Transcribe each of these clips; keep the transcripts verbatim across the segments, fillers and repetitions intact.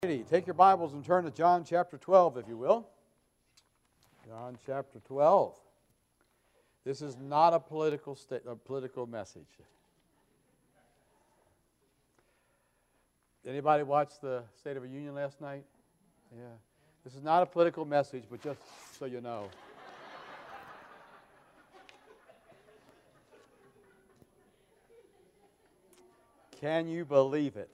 Take your Bibles and turn to John chapter twelve, if you will. John chapter twelve. This is not a political sta- a political message. Anybody watch the State of the Union last night? Yeah. This is not a political message, but just so you know. Can you believe it?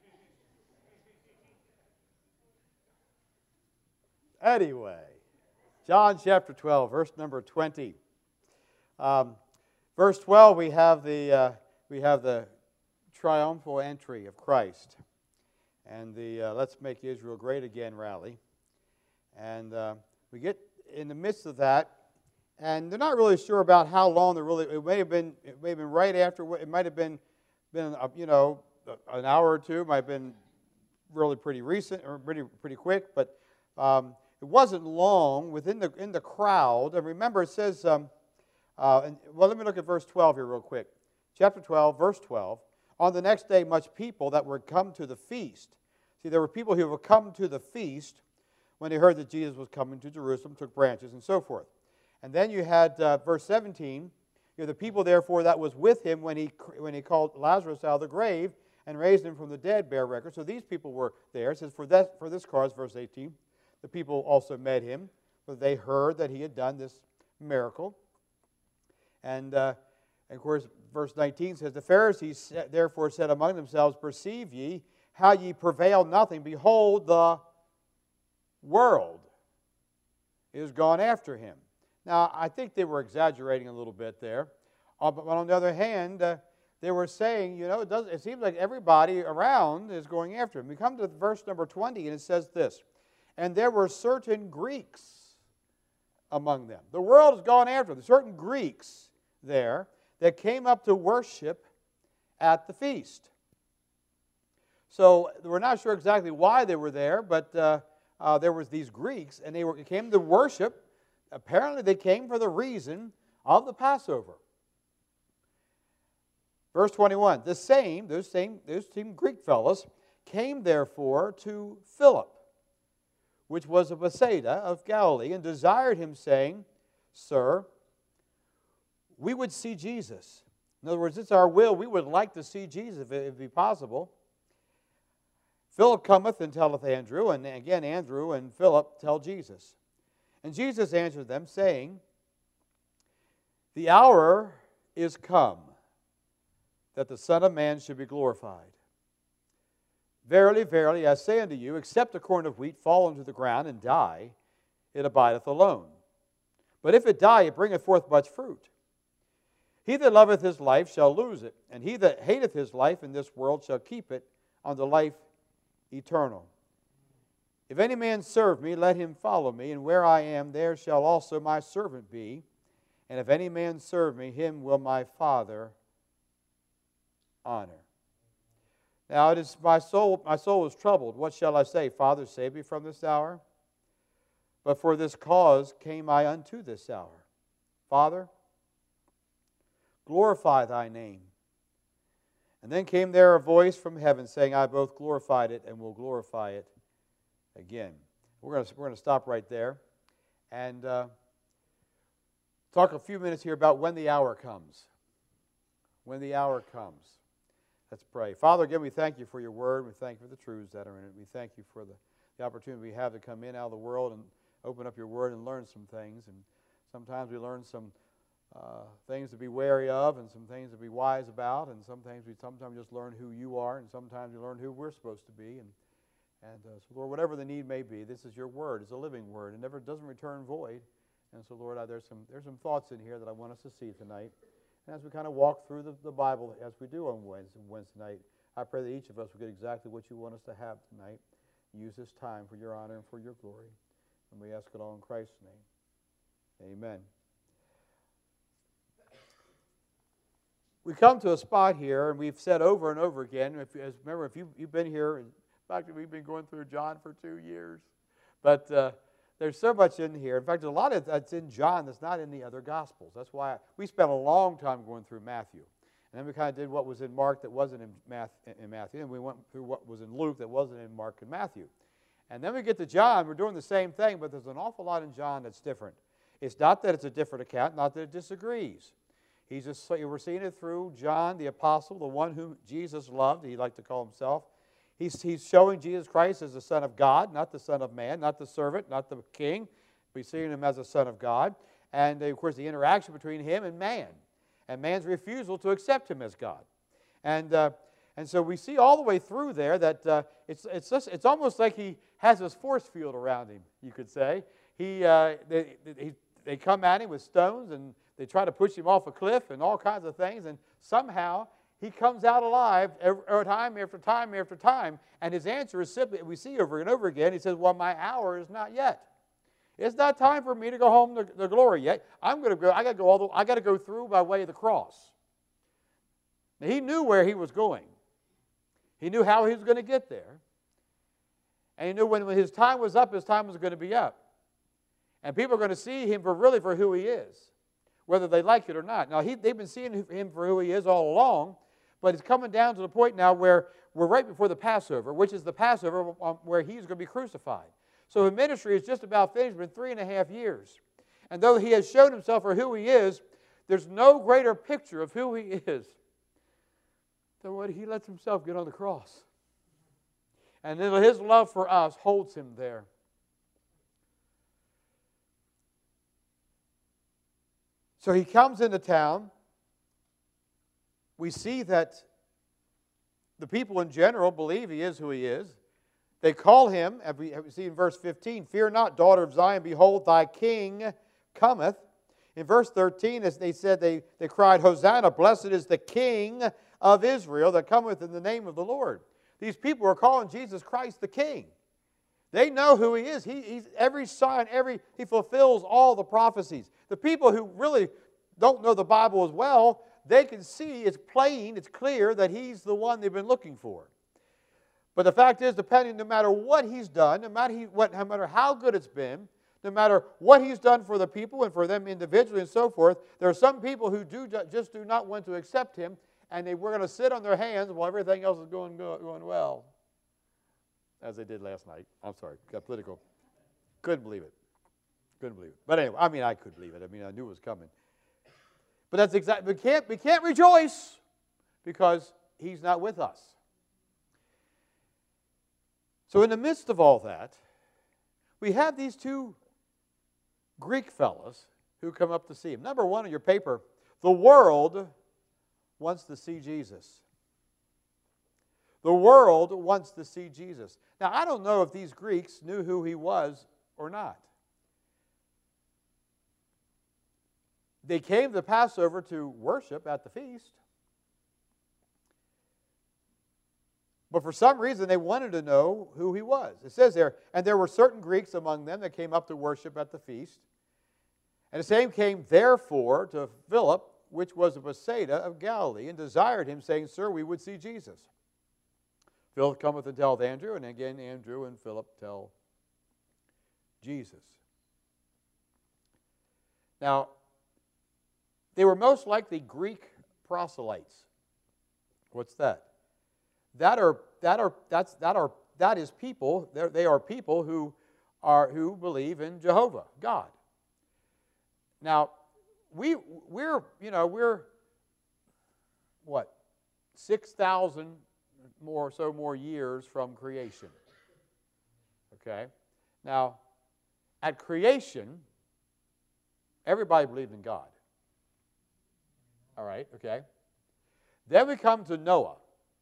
Anyway, John chapter twelve, verse number twenty. Um, verse twelve, we have the uh, we have the triumphal entry of Christ, and the uh, "Let's Make Israel Great Again" rally, and uh, we get in the midst of that, and they're not really sure about how long they're really. It may have been it may have been right after. It might have been been uh, you know an hour or two. It might have been really pretty recent or pretty pretty quick, but. Um, It wasn't long within the in the crowd. And remember, it says, um, uh, and, well, let me look at verse twelve here real quick. Chapter twelve, verse twelve. On the next day, much people that were come to the feast. See, there were people who were come to the feast when they heard that Jesus was coming to Jerusalem, took branches and so forth. And then you had uh, verse seventeen. You know, the people, therefore, that was with him when he when he called Lazarus out of the grave and raised him from the dead, bear record. So these people were there. It says, for that for this cause, verse eighteen. The people also met him, for they heard that he had done this miracle. And, uh, and of course, verse nineteen says, the Pharisees therefore said among themselves, perceive ye how ye prevail nothing. Behold, the world is gone after him. Now, I think they were exaggerating a little bit there. Uh, but on the other hand, uh, they were saying, you know, it, does, it seems like everybody around is going after him. We come to verse number twenty, and it says this. And there were certain Greeks among them. The world has gone after them. Certain Greeks there that came up to worship at the feast. So we're not sure exactly why they were there, but uh, uh, there was these Greeks, and they were, came to worship. Apparently they came for the reason of the Passover. Verse twenty-one, the same, those same, those same Greek fellows came therefore to Philip, which was of Bethsaida of Galilee, and desired him, saying, Sir, we would see Jesus. In other words, it's our will. We would like to see Jesus if it be possible. Philip cometh and telleth Andrew, and again Andrew and Philip tell Jesus. And Jesus answered them, saying, the hour is come that the Son of Man should be glorified. Verily, verily, I say unto you, except a corn of wheat fall into the ground and die, it abideth alone. But if it die, it bringeth forth much fruit. He that loveth his life shall lose it, and he that hateth his life in this world shall keep it unto life eternal. If any man serve me, let him follow me, and where I am, there shall also my servant be. And if any man serve me, him will my Father honor. Now it is my soul, my soul is troubled. What shall I say? Father, save me from this hour. But for this cause came I unto this hour. Father, glorify thy name. And then came there a voice from heaven saying, I both glorified it and will glorify it again. We're going to, we're going to stop right there and uh, talk a few minutes here about when the hour comes. When the hour comes. Let's pray. Father, again, we thank you for your word. We thank you for the truths that are in it. We thank you for the, the opportunity we have to come in out of the world and open up your word and learn some things. And sometimes we learn some uh, things to be wary of and some things to be wise about. And sometimes we sometimes just learn who you are, and sometimes we learn who we're supposed to be. And, and uh, so, Lord, whatever the need may be, this is your word. It's a living word. It never doesn't return void. And so, Lord, I, there's some there's some thoughts in here that I want us to see tonight. And as we kind of walk through the, the Bible, as we do on Wednesday, Wednesday night, I pray that each of us will get exactly what you want us to have tonight. Use this time for your honor and for your glory. And we ask it all in Christ's name. Amen. We come to a spot here, and we've said over and over again, if, as, remember, if you, you've been here, in fact, we've been going through John for two years, but uh, there's so much in here. In fact, there's a lot of that's in John that's not in the other Gospels. That's why I, we spent a long time going through Matthew. And then we kind of did what was in Mark that wasn't in, Math, in Matthew. And we went through what was in Luke that wasn't in Mark and Matthew. And then we get to John. We're doing the same thing, but there's an awful lot in John that's different. It's not that it's a different account, not that it disagrees. He's just, we're seeing it through John, the apostle, the one whom Jesus loved, he liked to call himself. He's, he's showing Jesus Christ as the Son of God, not the Son of man, not the servant, not the king. We're seeing him as the Son of God. And, of course, the interaction between him and man, and man's refusal to accept him as God. And, uh, and so we see all the way through there that uh, it's, it's, just, it's almost like he has this force field around him, you could say. He, uh, they, they, they come at him with stones, and they try to push him off a cliff and all kinds of things, and somehow he comes out alive every, time after time after time, and his answer is simply, we see over and over again, he says, well, my hour is not yet. It's not time for me to go home to, to glory yet. I'm going to go, I got to go all the, I got to go through by way of the cross. Now, he knew where he was going. He knew how he was going to get there. And he knew when, when his time was up, his time was going to be up. And people are going to see him for really for who he is, whether they like it or not. Now, he, they've been seeing him for who he is all along, but it's coming down to the point now where we're right before the Passover, which is the Passover where he's going to be crucified. So his ministry is just about finished, been three and a half years. And though he has shown himself for who he is, there's no greater picture of who he is than when he lets himself get on the cross. And then his love for us holds him there. So he comes into town. We see that the people in general believe he is who he is. They call him, as we see in verse fifteen, fear not, daughter of Zion, behold, thy king cometh. In verse thirteen, as they said, they, they cried, Hosanna, blessed is the King of Israel that cometh in the name of the Lord. These people are calling Jesus Christ the King. They know who he is. He, he's every sign, every he fulfills all the prophecies. The people who really don't know the Bible as well, they can see it's plain, it's clear that he's the one they've been looking for. But the fact is, depending, no matter what he's done, no matter, he, what, no matter how good it's been, no matter what he's done for the people and for them individually and so forth, there are some people who do just do not want to accept him, and they were going to sit on their hands while everything else is going, going well. As they did last night. I'm sorry, got political. Couldn't believe it. Couldn't believe it. But anyway, I mean, I could believe it. I mean, I knew it was coming. But that's exactly, we can't, we can't rejoice because he's not with us. So in the midst of all that, we have these two Greek fellows who come up to see him. Number one on your paper, the world wants to see Jesus. The world wants to see Jesus. Now, I don't know if these Greeks knew who he was or not. They came to the Passover to worship at the feast. But for some reason, they wanted to know who he was. It says there, and there were certain Greeks among them that came up to worship at the feast. And the same came therefore to Philip, which was of Bethsaida of Galilee, and desired him, saying, Sir, we would see Jesus. Philip cometh and telleth Andrew, and again Andrew and Philip tell Jesus. Now, they were most likely Greek proselytes. What's that? That are that are that's that are that is people. They are people who are who believe in Jehovah, God. Now, we we're you know we're what six thousand more or so more years from creation. Okay, now at creation, everybody believed in God. All right, okay. Then we come to Noah.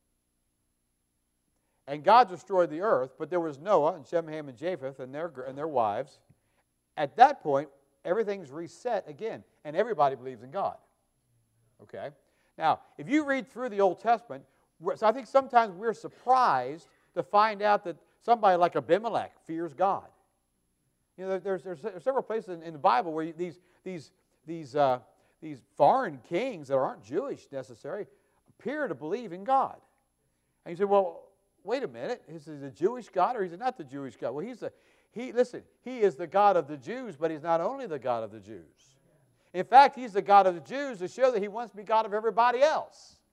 And God destroyed the earth, but there was Noah and Shem, Ham, and Japheth and their, and their wives. At that point, everything's reset again, and everybody believes in God. Okay? Now, if you read through the Old Testament, so I think sometimes we're surprised to find out that somebody like Abimelech fears God. You know, there's, there's, there's several places in, in the Bible where you, these, these, these, uh, these foreign kings that aren't Jewish necessarily appear to believe in God. And you say, well, wait a minute, is he the Jewish God or is he not the Jewish God? Well, he's the, he, listen, he is the God of the Jews, but he's not only the God of the Jews. In fact, he's the God of the Jews to show that he wants to be God of everybody else.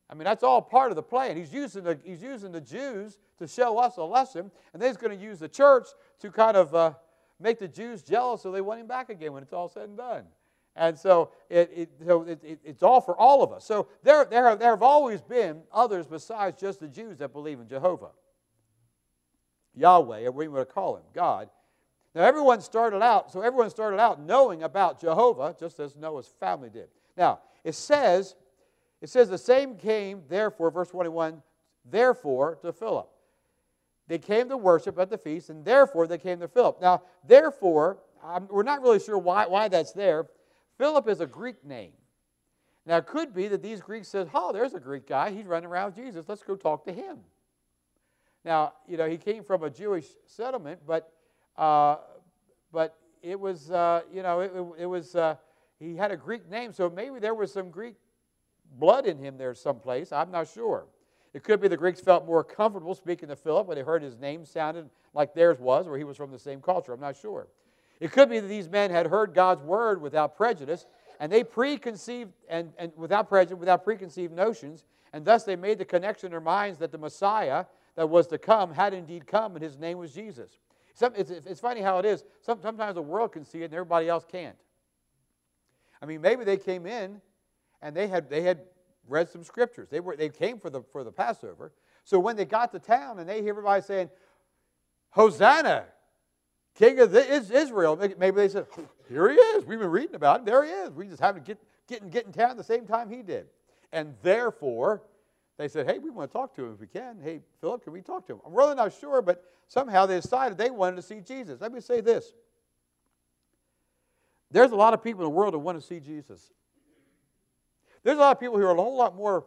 I mean, that's all part of the plan. He's using the, he's using the Jews to show us a lesson, and then he's going to use the church to kind of uh, make the Jews jealous so they want him back again when it's all said and done. And so, it, it, so it, it, it's all for all of us. So there, there, there have always been others besides just the Jews that believe in Jehovah. Yahweh, or what you want to call him, God. Now everyone started out, so everyone started out knowing about Jehovah, just as Noah's family did. Now, it says, it says the same came, therefore, verse twenty-one, therefore to Philip. They came to worship at the feast, and therefore they came to Philip. Now, therefore, I'm, we're not really sure why, why that's there. Philip is a Greek name. Now, it could be that these Greeks said, oh, there's a Greek guy. He's running around with Jesus. Let's go talk to him. Now, you know, he came from a Jewish settlement, but uh, but it was, uh, you know, it, it was, uh, he had a Greek name, so maybe there was some Greek blood in him there someplace. I'm not sure. It could be the Greeks felt more comfortable speaking to Philip when they heard his name sounded like theirs was, or he was from the same culture. I'm not sure. It could be that these men had heard God's word without prejudice, and they preconceived, and, and without prejudice, without preconceived notions, and thus they made the connection in their minds that the Messiah that was to come had indeed come, and his name was Jesus. Some, it's, it's funny how it is. Some, sometimes the world can see it, and everybody else can't. I mean, maybe they came in, and they had they had read some scriptures. They were they came for the for the Passover. So when they got to town, and they hear everybody saying, "Hosanna, King of Israel," maybe they said, "Here he is. We've been reading about him. There he is. We just happened to get get, get in town at the same time he did." And therefore, they said, "Hey, we want to talk to him if we can. Hey, Philip, can we talk to him?" I'm really not sure, but somehow they decided they wanted to see Jesus. Let me say this. There's a lot of people in the world that want to see Jesus. There's a lot of people who are a whole lot more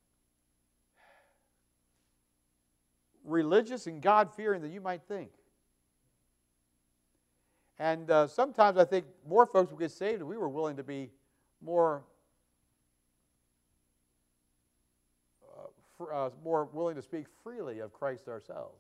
religious and God-fearing than you might think. And uh, sometimes I think more folks will get saved if we were willing to be more, uh, fr- uh, more willing to speak freely of Christ ourselves.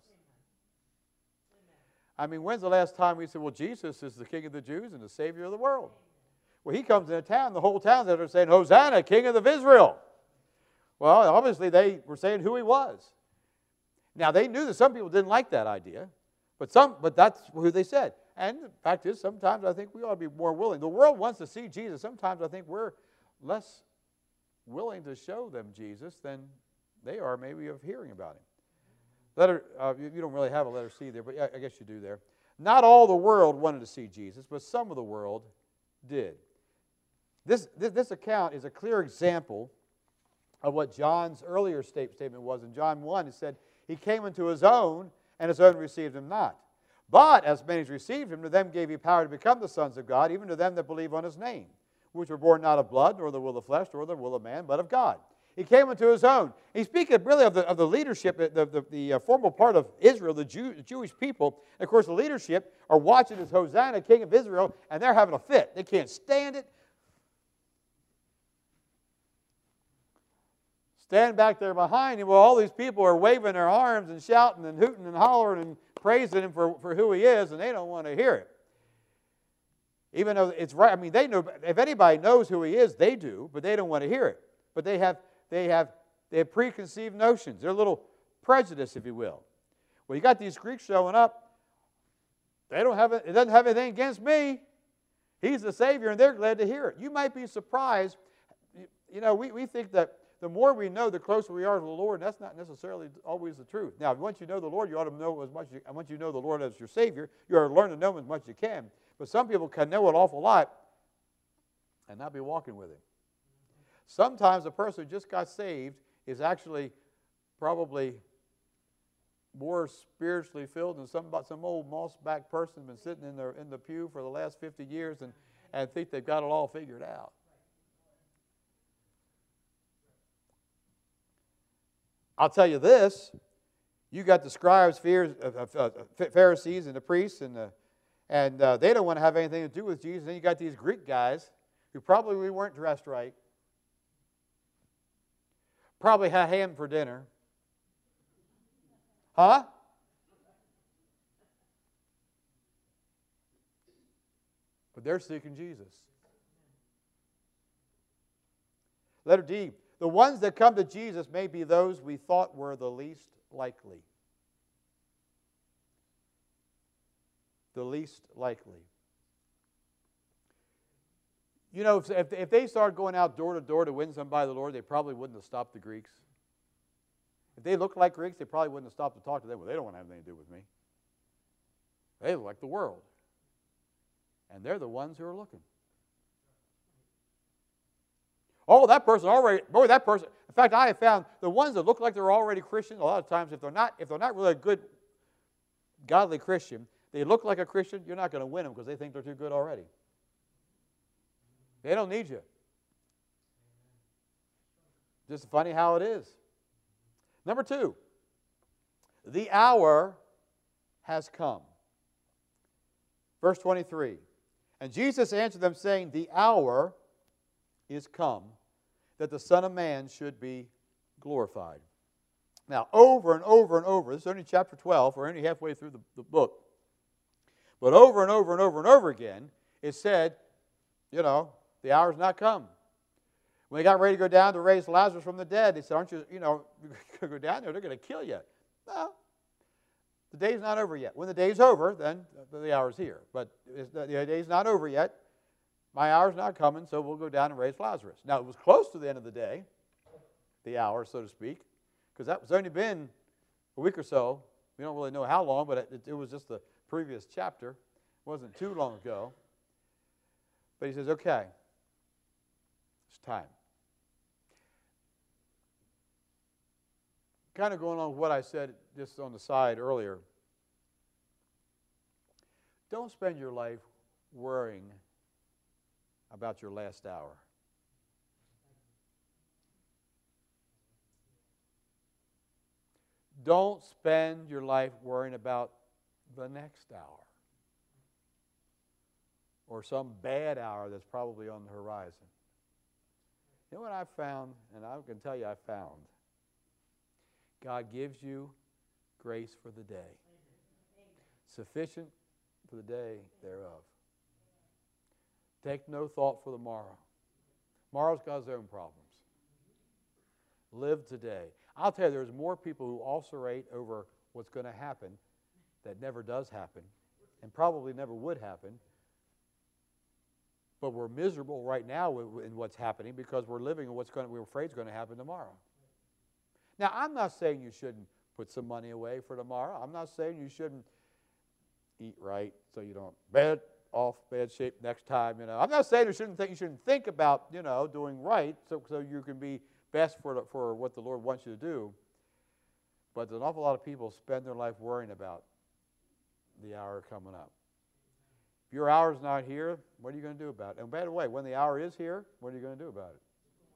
I mean, when's the last time we said, well, Jesus is the King of the Jews and the Savior of the world? Well, he comes into town, the whole town that are saying, Hosanna, King of Israel. Well, obviously they were saying who he was. Now, they knew that some people didn't like that idea, but some, but that's who they said. And the fact is, sometimes I think we ought to be more willing. The world wants to see Jesus. Sometimes I think we're less willing to show them Jesus than they are maybe of hearing about him. Letter, uh, you, you don't really have a letter C there, but yeah, I guess you do there. Not all the world wanted to see Jesus, but some of the world did. This, this, this account is a clear example of what John's earlier state, statement was. In John one, it said, he came into his own, and his own received him not. But as many as received him, to them gave he power to become the sons of God, even to them that believe on his name, which were born not of blood, nor the will of flesh, nor the will of man, but of God. He came into his own. He's speaking really of the, of the leadership, the, the, the uh, formal part of Israel, the, Jew, the Jewish people. And of course, the leadership are watching this Hosanna, King of Israel, and they're having a fit. They can't stand it. Stand back there behind him while all these people are waving their arms and shouting and hooting and hollering and praising him for, for who he is, and they don't want to hear it. Even though it's right, I mean, they know, if anybody knows who he is, they do, but they don't want to hear it. But they have, they have, they have preconceived notions. They're a little prejudiced, if you will. Well, you got these Greeks showing up. They don't have, it doesn't have anything against me. He's the Savior, and they're glad to hear it. You might be surprised. You know, we, we think that the more we know, the closer we are to the Lord, and that's not necessarily always the truth. Now, once you know the Lord, you ought to know as much as you, and once you know the Lord as your Savior, you ought to learn to know him as much as you can. But some people can know an awful lot and not be walking with him. Sometimes a person who just got saved is actually probably more spiritually filled than some, some old moss-backed person who's been sitting in the, in the pew for the last fifty years and, and think they've got it all figured out. I'll tell you this, you got the scribes, Pharisees, and the priests, and, the, and uh, they don't want to have anything to do with Jesus. Then you got these Greek guys who probably weren't dressed right, probably had ham for dinner. Huh? But they're seeking Jesus. Letter D, the ones that come to Jesus may be those we thought were the least likely. The least likely. You know, if, if they started going out door to door to win somebody to the Lord, they probably wouldn't have stopped the Greeks. If they looked like Greeks, they probably wouldn't have stopped to talk to them. Well, they don't want to have anything to do with me. They look like the world. And they're the ones who are looking. Oh, that person already, boy, that person. In fact, I have found the ones that look like they're already Christians, a lot of times, if they're not, if they're not really a good, godly Christian, they look like a Christian, you're not going to win them because they think they're too good already. They don't need you. Just funny how it is. Number two, the hour has come. Verse twenty-three. And Jesus answered them, saying, the hour is come that the Son of Man should be glorified. Now, over and over and over, this is only chapter twelve, we're only halfway through the, the book. But over and over and over and over again, it said, you know, the hour's not come. When they got ready to go down to raise Lazarus from the dead, they said, aren't you, you know, you're going to go down there, they're going to kill you. No, the day's not over yet. When the day's over, then the hour's here. But the day's not over yet. My hour's not coming, so we'll go down and raise Lazarus. Now, it was close to the end of the day, the hour, so to speak, because that was only been a week or so. We don't really know how long, but it, it was just the previous chapter. It wasn't too long ago. But he says, okay, it's time. Kind of going on with what I said just on the side earlier. Don't spend your life worrying about your last hour. Don't spend your life worrying about the next hour or some bad hour that's probably on the horizon. You know what I've found, and I can tell you I found? God gives you grace for the day, sufficient for the day thereof. Take no thought for the morrow. Tomorrow's got his own problems. Live today. I'll tell you, there's more people who ulcerate over what's going to happen that never does happen and probably never would happen. But we're miserable right now in what's happening because we're living in what's going to, we're afraid is going to happen tomorrow. Now, I'm not saying you shouldn't put some money away for tomorrow. I'm not saying you shouldn't eat right so you don't bad off bad shape next time. You know, I'm not saying you shouldn't think you shouldn't think about you know doing right so so you can be best for the, for what the Lord wants you to do. But an awful lot of people spend their life worrying about the hour coming up. If your hour's not here, what are you going to do about it? And by the way, when the hour is here, what are you going to do about it?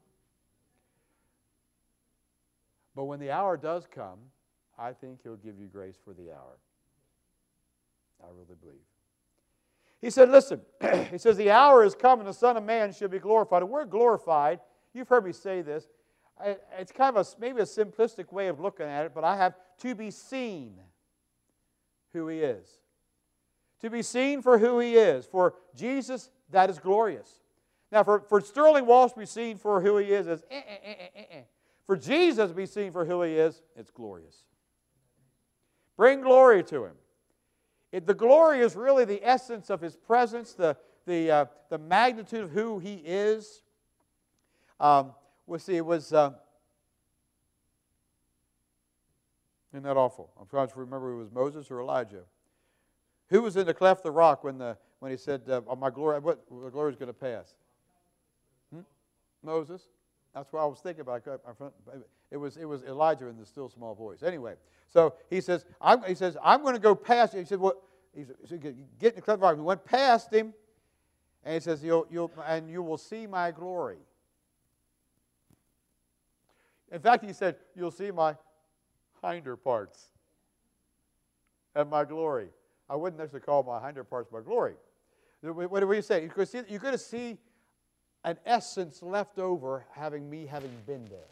But when the hour does come, I think He'll give you grace for the hour. I really believe. He said, listen, he says, the hour is come and the Son of Man should be glorified. The word glorified, you've heard me say this, it's kind of a, maybe a simplistic way of looking at it, but I have to be seen who He is. To be seen for who He is. For Jesus, that is glorious. Now, for, for Sterling Walsh to be seen for who He is, is eh, eh, eh, eh, eh. For Jesus to be seen for who He is, it's glorious. Bring glory to Him. It, the glory is really the essence of His presence, the, the, uh, the magnitude of who He is. Um, we'll see, it was... Uh, isn't that awful? I'm trying to remember if it was Moses or Elijah. Who was in the cleft of the rock when, the, when he said, uh, oh, my glory, what, the glory is going to pass? Hmm? Moses. That's what I was thinking about. It was, it was Elijah in the still small voice. Anyway, so he says, I'm, he says, I'm going to go past. He said, "What?" He said, "Get in the cleft of the rock." He went past him, and he says, "You'll, you'll, and you will see my glory." In fact, he said, "You'll see my hinder parts and my glory." I wouldn't necessarily call my hinder parts my glory. What do we say? You're going to see an essence left over having me having been there.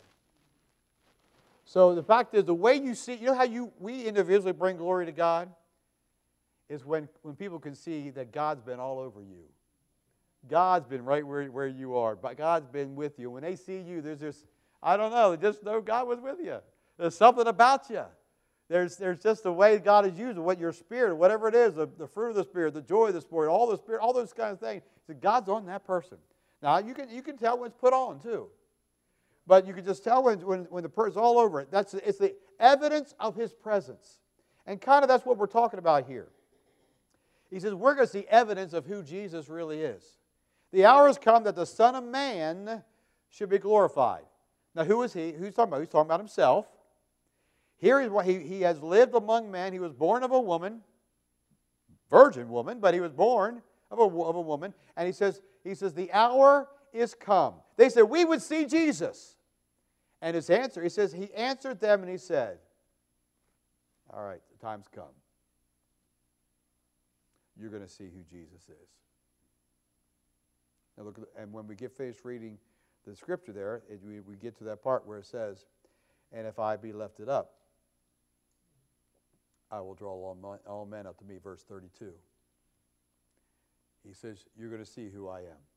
So the fact is, the way you see, you know how you we individually bring glory to God? Is when, when people can see that God's been all over you. God's been right where, where you are. But God's been with you. When they see you, there's this, I don't know. Just know God was with you. There's something about you. There's, there's just the way God is using what your spirit, whatever it is, the, the fruit of the Spirit, the joy of the Spirit, all the Spirit, all those kind of things. So God's on that person. Now, you can, you can tell when it's put on, too. But you can just tell when, when, when the person's all over it. That's, it's the evidence of His presence. And kind of that's what we're talking about here. He says, we're going to see evidence of who Jesus really is. The hour has come that the Son of Man should be glorified. Now, who is He? Who's he talking about? He's talking about Himself. Here is what he, he has lived among men. He was born of a woman, virgin woman, but he was born of a, of a woman. And he says, he says, the hour is come. They said, we would see Jesus. And his answer, he says, he answered them and he said, all right, the time's come. You're going to see who Jesus is. Now look, and when we get finished reading the scripture there, it, we, we get to that part where it says, and if I be lifted up, I will draw all men, all men up to me, verse thirty-two. He says, you're going to see who I am.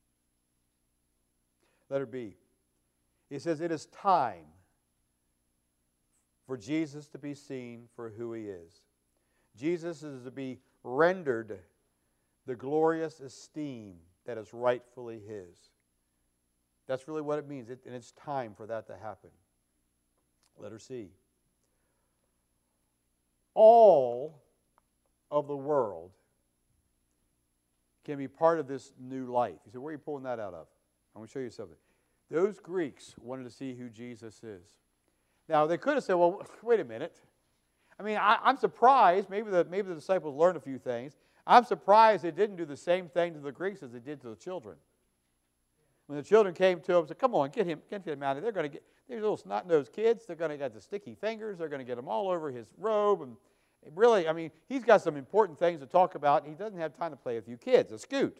Letter B. He says, it is time for Jesus to be seen for who He is. Jesus is to be rendered the glorious esteem that is rightfully His. That's really what it means, it, and it's time for that to happen. Letter C. All of the world can be part of this new life. You say, where are you pulling that out of? I'm going to show you something. Those Greeks wanted to see who Jesus is. Now, they could have said, well, wait a minute. I mean, I, I'm surprised. Maybe the, maybe the disciples learned a few things. I'm surprised they didn't do the same thing to the Greeks as they did to the children. When the children came to him, said, come on, get him, get him out of there. They're going to get, these little snot-nosed kids, they're going to get the sticky fingers. They're going to get them all over his robe. And really, I mean, he's got some important things to talk about. And he doesn't have time to play with you kids. A scoot.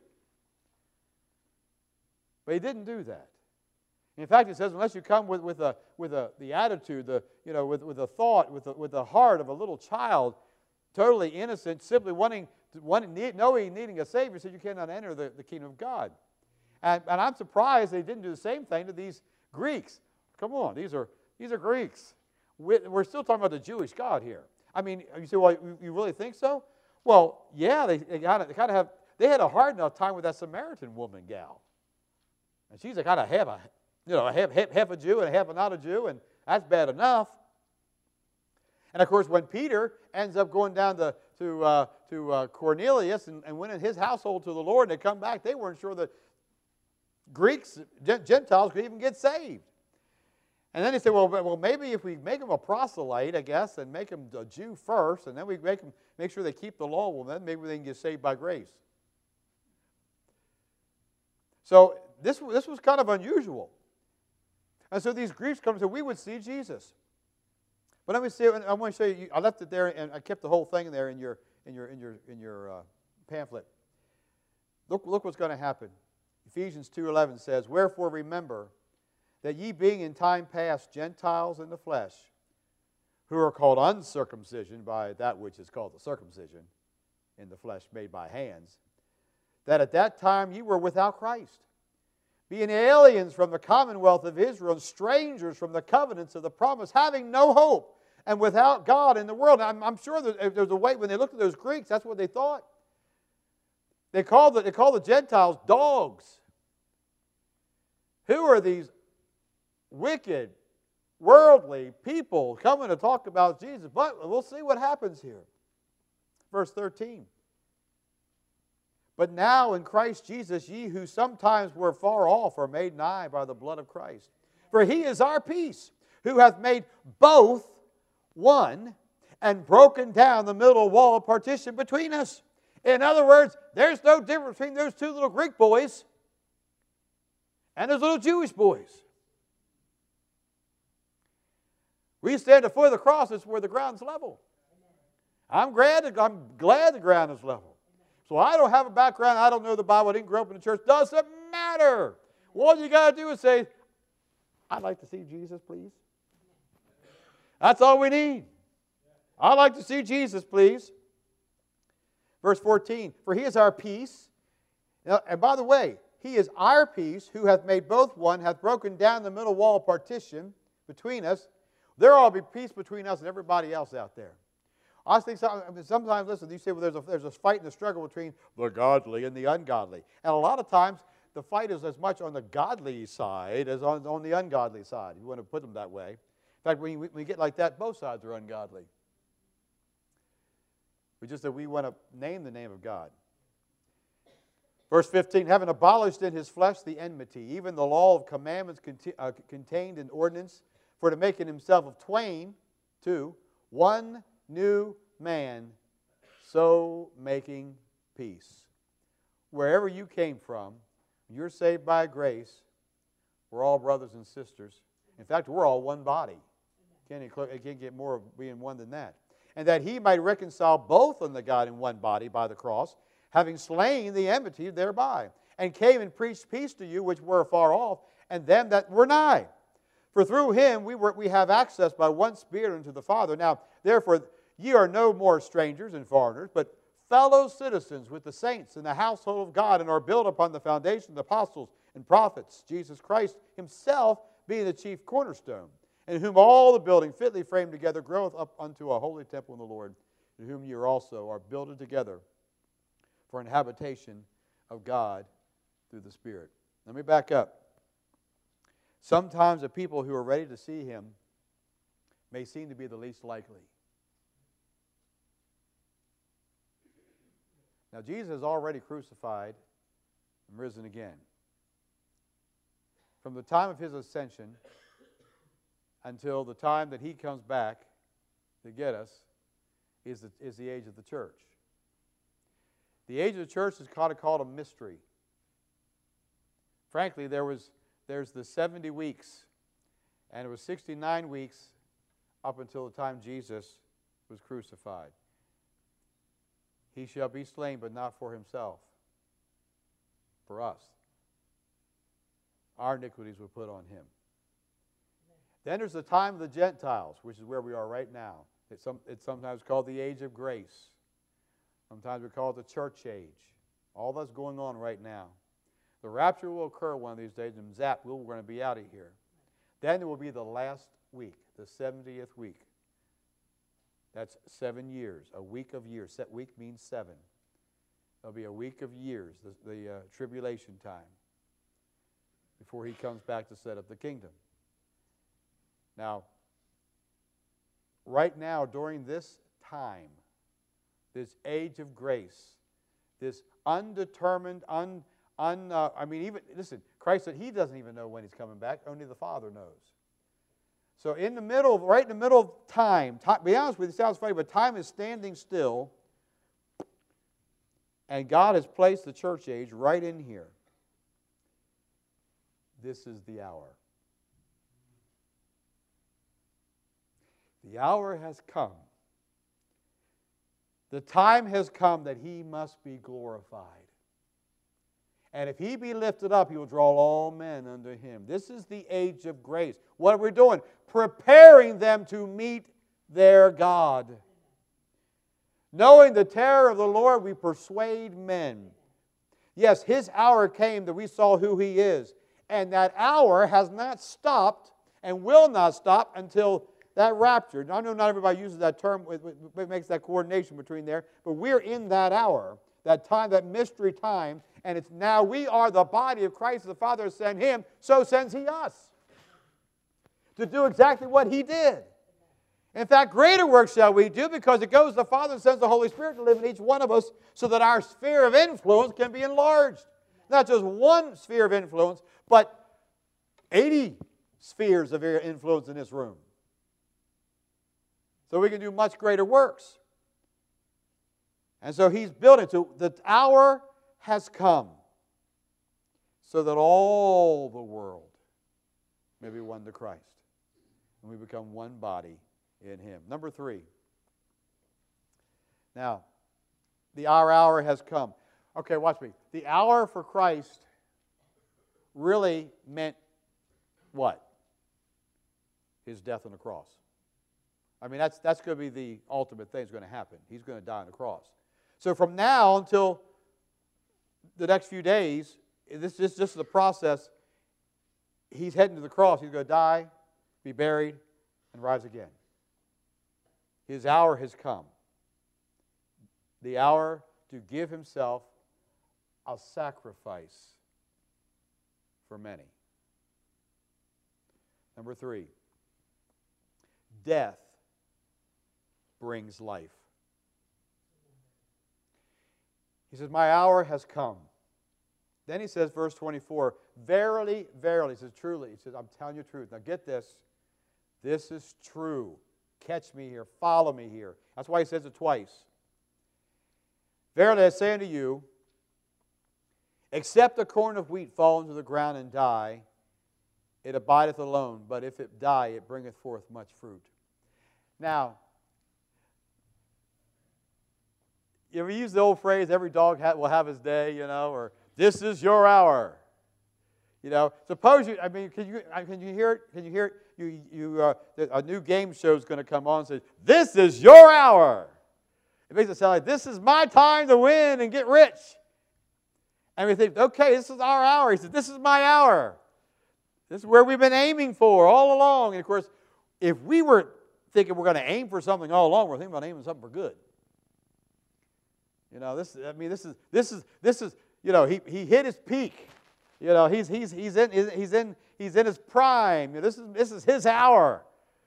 But he didn't do that. In fact, it says, unless you come with, with, a, with a, the attitude, the, you know, with, with a thought, with the, with the heart of a little child, totally innocent, simply wanting, wanting need, knowing needing a Savior, so you cannot enter the, the kingdom of God. And, and I'm surprised they didn't do the same thing to these Greeks. Come on, these are, these are Greeks. We're still talking about the Jewish God here. I mean, you say, well, you, you really think so? Well, yeah, they, they kind of they kind of have, they had a hard enough time with that Samaritan woman gal. And she's a kind of half a, you know, half, half, half a Jew and half a not a Jew, and that's bad enough. And of course, when Peter ends up going down to, to, uh, to uh, Cornelius and, and winning his household to the Lord, and they come back, they weren't sure that Greeks, Gentiles could even get saved. And then he said, well, well, maybe if we make him a proselyte, I guess, and make him a Jew first, and then we make him make sure they keep the law, well, then maybe they can get saved by grace. So this, this was kind of unusual. And so these Greeks come and say, we would see Jesus. But let me see, I want to show you, I left it there, and I kept the whole thing there in your, in your, in your, in your uh, pamphlet. Look, look what's going to happen. Ephesians two eleven says, wherefore remember that ye being in time past Gentiles in the flesh, who are called uncircumcision by that which is called the circumcision in the flesh made by hands, that at that time ye were without Christ, being aliens from the commonwealth of Israel, and strangers from the covenants of the promise, having no hope, and without God in the world. Now, I'm, I'm sure that there's a way, when they looked at those Greeks, that's what they thought. They called the, they called the Gentiles dogs. Who are these wicked, worldly people coming to talk about Jesus? But we'll see what happens here. Verse thirteen. But now in Christ Jesus, ye who sometimes were far off are made nigh by the blood of Christ. For He is our peace, who hath made both one, and broken down the middle wall of partition between us. In other words, there's no difference between those two little Greek boys and those little Jewish boys. We stand at the foot of the cross, it's where the ground's level. I'm glad, I'm glad the ground is level. So I don't have a background, I don't know the Bible, I didn't grow up in the church. Doesn't matter. All you got to do is say, I'd like to see Jesus, please. That's all we need. I'd like to see Jesus, please. Verse fourteen, for He is our peace. Now, and by the way, he is our peace, who hath made both one, hath broken down the middle wall of partition between us. There ought to be peace between us and everybody else out there. I think sometimes, listen, you say, well, there's a, there's a fight and a struggle between the godly and the ungodly. And a lot of times, the fight is as much on the godly side as on, on the ungodly side. You want to put them that way. In fact, when you, when you get like that, both sides are ungodly. We just that we want to name the name of God. Verse fifteen, having abolished in his flesh the enmity, even the law of commandments conti- uh, contained in ordinance, for to make in himself of twain, two, one new man, so making peace. Wherever you came from, you're saved by grace. We're all brothers and sisters. In fact, we're all one body. Can't it can't get more of being one than that. And that he might reconcile both unto God in one body by the cross, having slain the enmity thereby, and came and preached peace to you which were afar off, and them that were nigh. For through him we were, we have access by one Spirit unto the Father. Now, therefore, ye are no more strangers and foreigners, but fellow citizens with the saints in the household of God, and are built upon the foundation of the apostles and prophets, Jesus Christ himself being the chief cornerstone, in whom all the building fitly framed together groweth up unto a holy temple in the Lord, in whom ye also are builded together for an habitation of God through the Spirit. Let me back up. Sometimes the people who are ready to see him may seem to be the least likely. Now, Jesus is already crucified and risen again. From the time of his ascension until the time that he comes back to get us is the, is the age of the church. The age of the church is kind of called a mystery. Frankly, there was there's the seventy weeks, and it was sixty-nine weeks up until the time Jesus was crucified. He shall be slain, but not for himself, for us. Our iniquities were put on him. Then there's the time of the Gentiles, which is where we are right now. It's, some, it's sometimes called the age of grace. Sometimes we call it the church age. All that's going on right now. The rapture will occur one of these days, and zap, we're going to be out of here. Then there will be the last week, the seventieth week. That's seven years, a week of years. Set week means seven. There'll be a week of years, the, the uh, tribulation time, before he comes back to set up the kingdom. Now, right now, during this time, this age of grace, this undetermined, un, un uh, I mean, even, listen, Christ said he doesn't even know when he's coming back. Only the Father knows. So in the middle, right in the middle of time, to be honest with you, it sounds funny, but time is standing still, and God has placed the church age right in here. This is the hour. The hour has come. The time has come that he must be glorified. And if he be lifted up, he will draw all men unto him. This is the age of grace. What are we doing? Preparing them to meet their God. Knowing the terror of the Lord, we persuade men. Yes, his hour came that we saw who he is. And that hour has not stopped and will not stop until that rapture. Now, I know not everybody uses that term, it makes that coordination between there, but we're in that hour, that time, that mystery time, and it's now we are the body of Christ. The Father has sent him, so sends he us to do exactly what he did. In fact, greater work shall we do, because it goes, the Father sends the Holy Spirit to live in each one of us so that our sphere of influence can be enlarged. Not just one sphere of influence, but eighty spheres of influence in this room. So we can do much greater works. And so he's building. So the hour has come so that all the world may be one to Christ. And we become one body in him. Number three. Now, the our hour has come. Okay, watch me. The hour for Christ really meant what? His death on the cross. I mean, that's, that's going to be the ultimate thing that's going to happen. He's going to die on the cross. So from now until the next few days, this is just the process. He's heading to the cross. He's going to die, be buried, and rise again. His hour has come. The hour to give himself a sacrifice for many. Number three, death brings life. He says, my hour has come. Then he says, verse twenty-four, verily, verily, he says, truly, he says, I'm telling you the truth. Now get this. This is true. Catch me here. Follow me here. That's why he says it twice. Verily, I say unto you, except a corn of wheat fall into the ground and die, it abideth alone. But if it die, it bringeth forth much fruit. Now, you ever use the old phrase, every dog will have his day, you know, or this is your hour. You know, suppose you, I mean, can you, can you hear it? Can you hear it? You, you, uh, a new game show is going to come on and say, this is your hour. It makes it sound like, this is my time to win and get rich. And we think, okay, this is our hour. He says, this is my hour. This is where we've been aiming for all along. And of course, if we were thinking we're going to aim for something all along, we're thinking about aiming something for good. You know, this, I mean, this is, this is, this is, you know, he, he hit his peak. You know, he's, he's, he's, in, he's, in, he's in his prime. You know, this, is, this is his hour.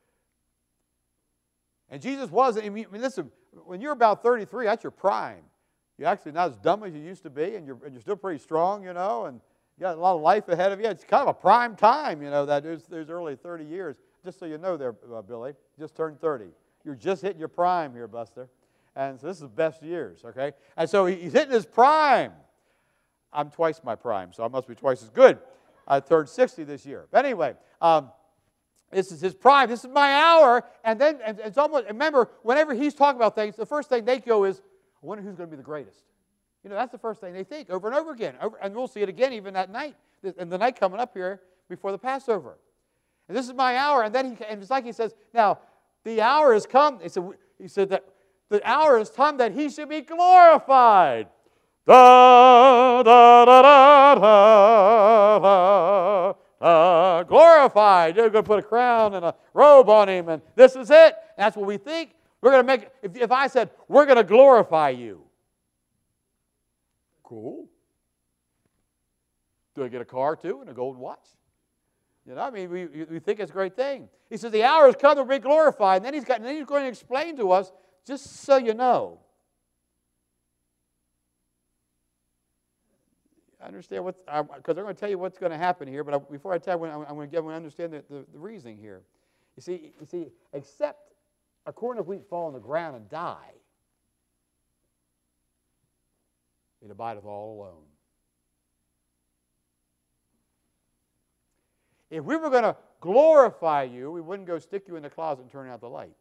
And Jesus wasn't, I mean, listen, when you're about thirty-three, that's your prime. You're actually not as dumb as you used to be, and you're, and you're still pretty strong, you know, and you got a lot of life ahead of you. It's kind of a prime time, you know, that is those early thirty years. Just so you know there, uh, Billy, just turned thirty. You're just hitting your prime here, Buster. And so this is the best years, okay? And so he's hitting his prime. I'm twice my prime, so I must be twice as good. I turned sixty this year. But anyway, um, this is his prime. This is my hour. And then, and it's almost, remember, whenever he's talking about things, the first thing they go is, I wonder who's going to be the greatest. You know, that's the first thing they think over and over again. Over, and we'll see it again even that night, and the night coming up here before the Passover. And this is my hour. And then he, and it's like he says, now, the hour has come. He said, he said that the hour has come that he should be glorified. Da, da, da, da, da, da, da, glorified. You're going to put a crown and a robe on him, and this is it. And that's what we think. We're going to make, if, if I said, we're going to glorify you. Cool. Do I get a car too and a gold watch? You know, I mean, we, we think it's a great thing. He says, the hour has come to be glorified. And then he's got, and then he's going to explain to us, just so you know. I understand what, because I'm going to tell you what's going to happen here, but I, before I tell you, I'm, I'm going to get, I'm going to understand the, the, the reasoning here. You see, you see, except a corn of wheat fall on the ground and die, it abideth all alone. If we were going to glorify you, we wouldn't go stick you in the closet and turn out the light.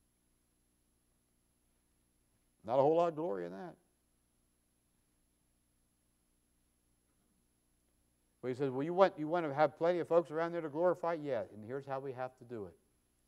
Not a whole lot of glory in that. But he says, well, you want, you want to have plenty of folks around there to glorify? Yeah, and here's how we have to do it.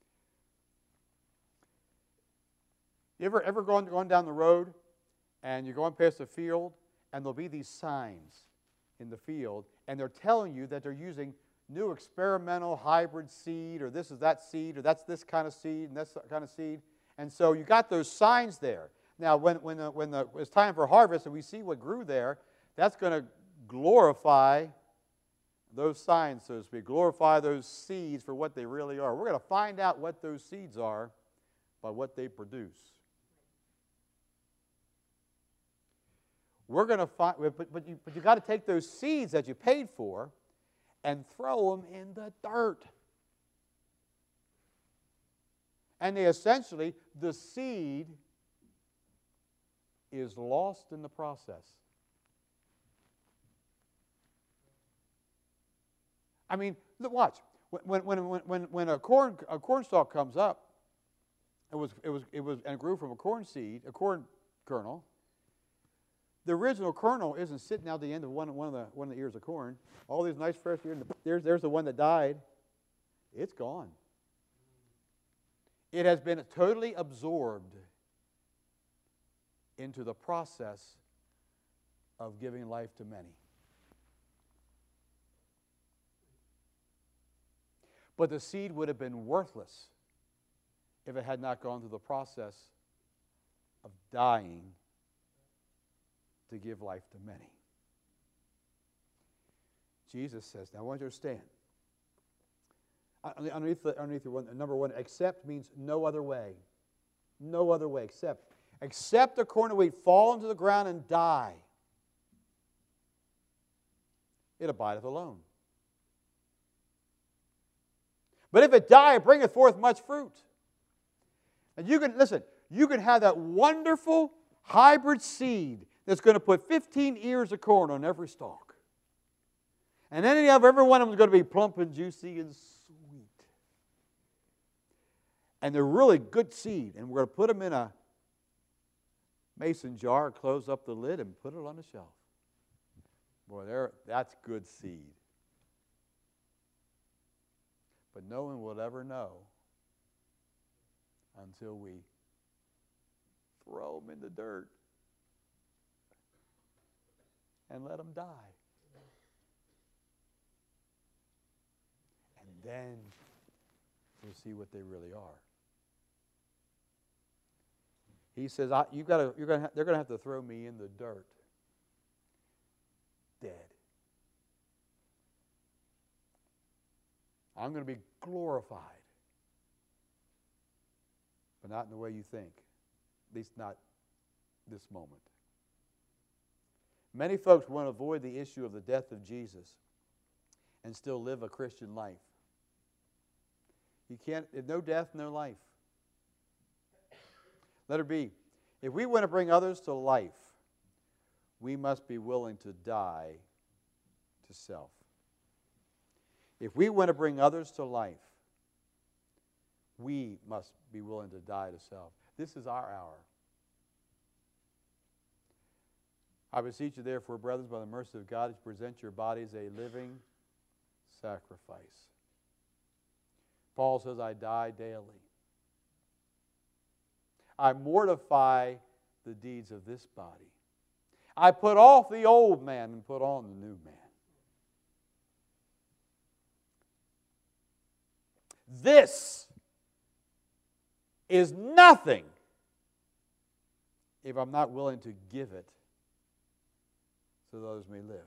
You ever, ever gone, gone down the road and you're going past a field and there'll be these signs in the field and they're telling you that they're using new experimental hybrid seed, or this is that seed, or that's this kind of seed, and that's that kind of seed. And so you got those signs there. Now, when, when, the, when the, it's time for harvest and we see what grew there, that's going to glorify those signs, so to speak, glorify those seeds for what they really are. We're going to find out what those seeds are by what they produce. We're going to find, but, but you, but you got to take those seeds that you paid for and throw them in the dirt. And they essentially, the seed is lost in the process. I mean, look, watch. When, when, when, when, when a corn a corn stalk comes up, it was it was it was and it grew from a corn seed, a corn kernel. The original kernel isn't sitting out the end of one, one of the one of the ears of corn. All these nice fresh ears. There's there's the one that died. It's gone. It has been totally absorbed into the process of giving life to many. But the seed would have been worthless if it had not gone through the process of dying to give life to many. Jesus says, now I want you to understand. Underneath, the, underneath the one, number one, accept means no other way. No other way, except. Except the corn of wheat fall into the ground and die. It abideth alone. But if it die, it bringeth forth much fruit. And you can, listen, you can have that wonderful hybrid seed that's going to put fifteen ears of corn on every stalk. And any of every one of them is going to be plump and juicy and sweet. And they're really good seed. And we're going to put them in a mason jar, close up the lid, and put it on the shelf. Boy, there, that's good seed. But no one will ever know until we throw them in the dirt and let them die. And then we'll see what they really are. He says, I, you've got to, you're gonna, they're going to have to throw me in the dirt. Dead. I'm going to be glorified. But not in the way you think. At least not this moment. Many folks want to avoid the issue of the death of Jesus and still live a Christian life. You can't, there's no death, no life. Let her be. If we want to bring others to life, we must be willing to die to self. If we want to bring others to life, we must be willing to die to self. This is our hour. I beseech you, therefore, brothers, by the mercy of God, to present your bodies a living sacrifice. Paul says, I die daily. I mortify the deeds of this body. I put off the old man and put on the new man. This is nothing if I'm not willing to give it so others may live.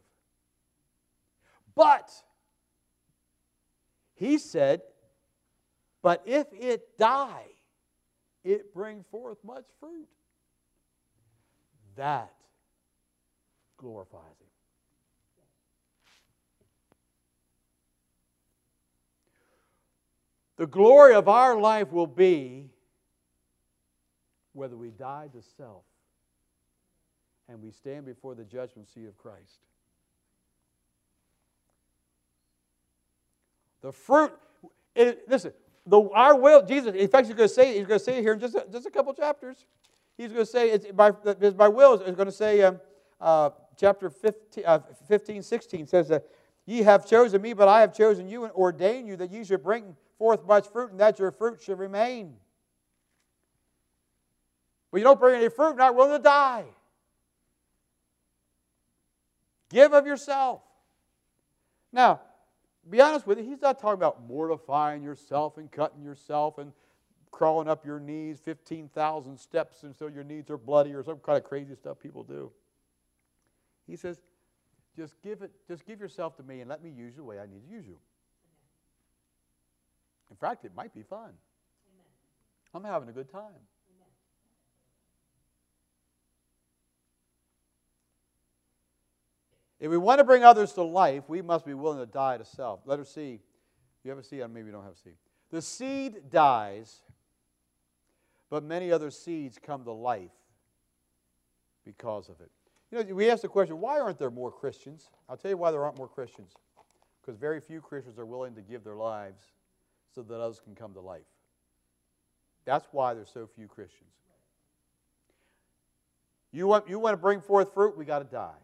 But, he said, but if it die, it bring forth much fruit. That glorifies him. The glory of our life will be whether we die to self and we stand before the judgment seat of Christ. The fruit, it, listen, the, our will, Jesus, in fact, he's going to say, he's going to say it here in just a, just a couple chapters. He's going to say, it's by, it's by will, it's going to say, um, uh, chapter fifteen, uh, fifteen, sixteen says that, ye have chosen me, but I have chosen you and ordained you that ye should bring forth much fruit, and that your fruit should remain. Well, you don't bring any fruit, not willing to die. Give of yourself. Now, be honest with you, he's not talking about mortifying yourself and cutting yourself and crawling up your knees fifteen thousand steps until your knees are bloody or some kind of crazy stuff people do. He says, just give it, just give yourself to me and let me use you the way I need to use you. In fact, it might be fun. Amen. I'm having a good time. Amen. If we want to bring others to life, we must be willing to die to self. Let her see. You have a seed? Maybe you don't have a seed. The seed dies, but many other seeds come to life because of it. You know, we ask the question, why aren't there more Christians? I'll tell you why there aren't more Christians. Because very few Christians are willing to give their lives so that others can come to life. That's why there's so few Christians. You want, you want to bring forth fruit, we got to die.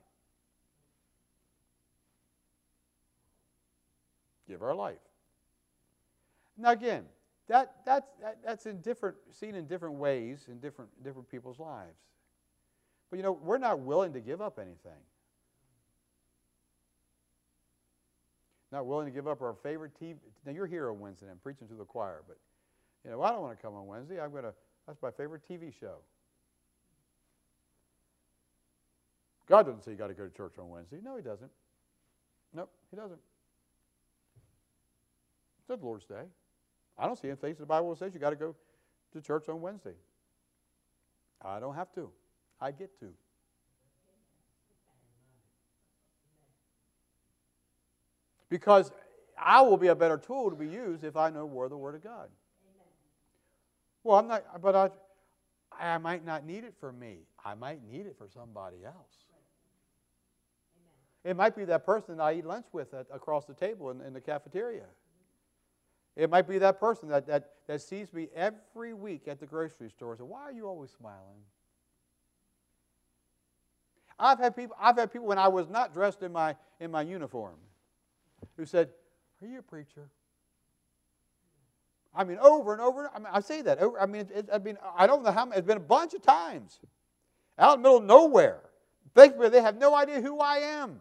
Give our life. Now again, that, that's, that, that's in different, seen in different ways in different, different people's lives. But you know, we're not willing to give up anything. Not willing to give up our favorite T V. Now, you're here on Wednesday. I'm preaching to the choir, but, you know, I don't want to come on Wednesday. I'm going to, that's my favorite T V show. God doesn't say you got to go to church on Wednesday. No, he doesn't. Nope, he doesn't. It's the Lord's Day. I don't see anything in the Bible that says you got to go to church on Wednesday. I don't have to. I get to. Because I will be a better tool to be used if I know more of the Word of God. Well, I'm not, but I, I might not need it for me. I might need it for somebody else. It might be that person that I eat lunch with at, across the table in, in the cafeteria. It might be that person that, that, that sees me every week at the grocery store and says, why are you always smiling? I've had people, I've had people when I was not dressed in my, in my uniform who said, are you a preacher? I mean, over and over. I mean, I say that. Over, I mean, it, I mean, I don't know how many. It's been a bunch of times. Out in the middle of nowhere. Basically, they have no idea who I am.